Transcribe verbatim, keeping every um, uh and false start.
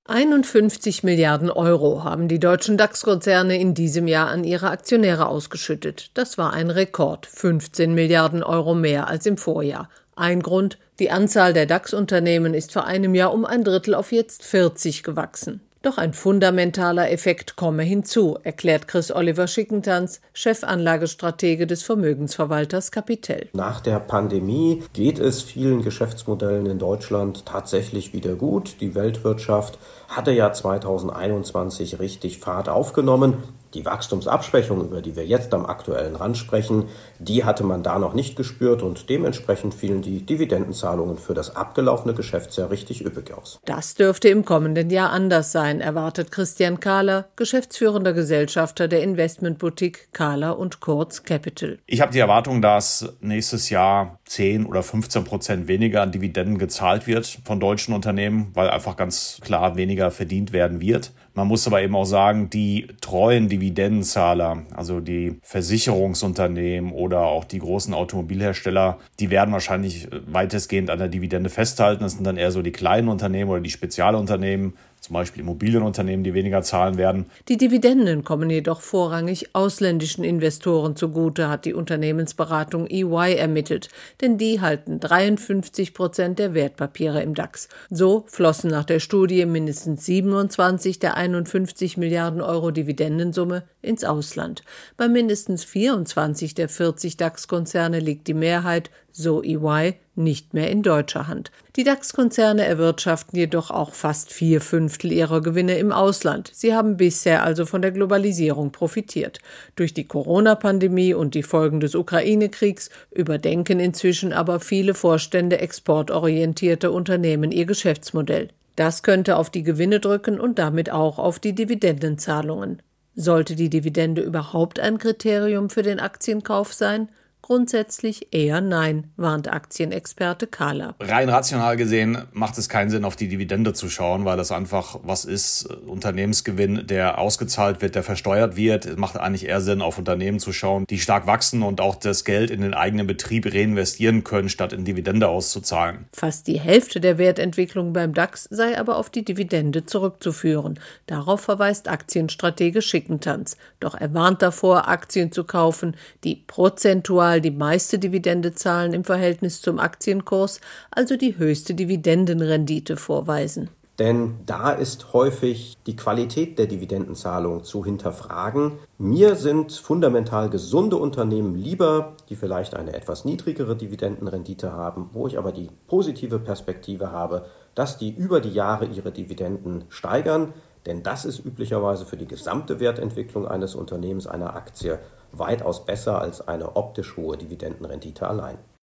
einundfünfzig Milliarden Euro haben die deutschen DAX-Konzerne in diesem Jahr an ihre Aktionäre ausgeschüttet. Das war ein Rekord, fünfzehn Milliarden Euro mehr als im Vorjahr. Ein Grund: die Anzahl der DAX-Unternehmen ist vor einem Jahr um ein Drittel auf jetzt vierzig gewachsen. Doch ein fundamentaler Effekt komme hinzu, erklärt Chris Oliver Schickentanz, Chefanlagestratege des Vermögensverwalters Capitel. Nach der Pandemie geht es vielen Geschäftsmodellen in Deutschland tatsächlich wieder gut. Die Weltwirtschaft hatte ja zweitausendeinundzwanzig richtig Fahrt aufgenommen. Die Wachstumsabschwächung, über die wir jetzt am aktuellen Rand sprechen, die hatte man da noch nicht gespürt und dementsprechend fielen die Dividendenzahlungen für das abgelaufene Geschäftsjahr richtig üppig aus. Das dürfte im kommenden Jahr anders sein, erwartet Christian Kahler, geschäftsführender Gesellschafter der Investmentboutique Kahler und Kurz Capital. Ich habe die Erwartung, dass nächstes Jahr zehn oder fünfzehn Prozent weniger an Dividenden gezahlt wird von deutschen Unternehmen, weil einfach ganz klar weniger verdient werden wird. Man muss aber eben auch sagen, die treuen Dividendenzahler, also die Versicherungsunternehmen oder auch die großen Automobilhersteller, die werden wahrscheinlich weitestgehend an der Dividende festhalten. Das sind dann eher so die kleinen Unternehmen oder die Spezialunternehmen, zum Beispiel Immobilienunternehmen, die weniger zahlen werden. Die Dividenden kommen jedoch vorrangig ausländischen Investoren zugute, hat die Unternehmensberatung E Y ermittelt. Denn die halten dreiundfünfzig Prozent der Wertpapiere im DAX. So flossen nach der Studie mindestens siebenundzwanzig der einundfünfzig Milliarden Euro Dividendensumme ins Ausland. Bei mindestens vierundzwanzig der vierzig DAX-Konzerne liegt die Mehrheit, so E Y, nicht mehr in deutscher Hand. Die DAX-Konzerne erwirtschaften jedoch auch fast vier Fünftel ihrer Gewinne im Ausland. Sie haben bisher also von der Globalisierung profitiert. Durch die Corona-Pandemie und die Folgen des Ukraine-Kriegs überdenken inzwischen aber viele Vorstände exportorientierter Unternehmen ihr Geschäftsmodell. Das könnte auf die Gewinne drücken und damit auch auf die Dividendenzahlungen. Sollte die Dividende überhaupt ein Kriterium für den Aktienkauf sein? Grundsätzlich eher nein, warnt Aktienexperte Kahler. Rein rational gesehen macht es keinen Sinn, auf die Dividende zu schauen, weil das einfach was ist, Unternehmensgewinn, der ausgezahlt wird, der versteuert wird. Es macht eigentlich eher Sinn, auf Unternehmen zu schauen, die stark wachsen und auch das Geld in den eigenen Betrieb reinvestieren können, statt in Dividende auszuzahlen. Fast die Hälfte der Wertentwicklung beim DAX sei aber auf die Dividende zurückzuführen. Darauf verweist Aktienstratege Schickentanz. Doch er warnt davor, Aktien zu kaufen, die prozentual die meiste Dividende zahlen im Verhältnis zum Aktienkurs, also die höchste Dividendenrendite vorweisen. Denn da ist häufig die Qualität der Dividendenzahlung zu hinterfragen. Mir sind fundamental gesunde Unternehmen lieber, die vielleicht eine etwas niedrigere Dividendenrendite haben, wo ich aber die positive Perspektive habe, dass die über die Jahre ihre Dividenden steigern. Denn das ist üblicherweise für die gesamte Wertentwicklung eines Unternehmens, einer Aktie, weitaus besser als eine optisch hohe Dividendenrendite allein.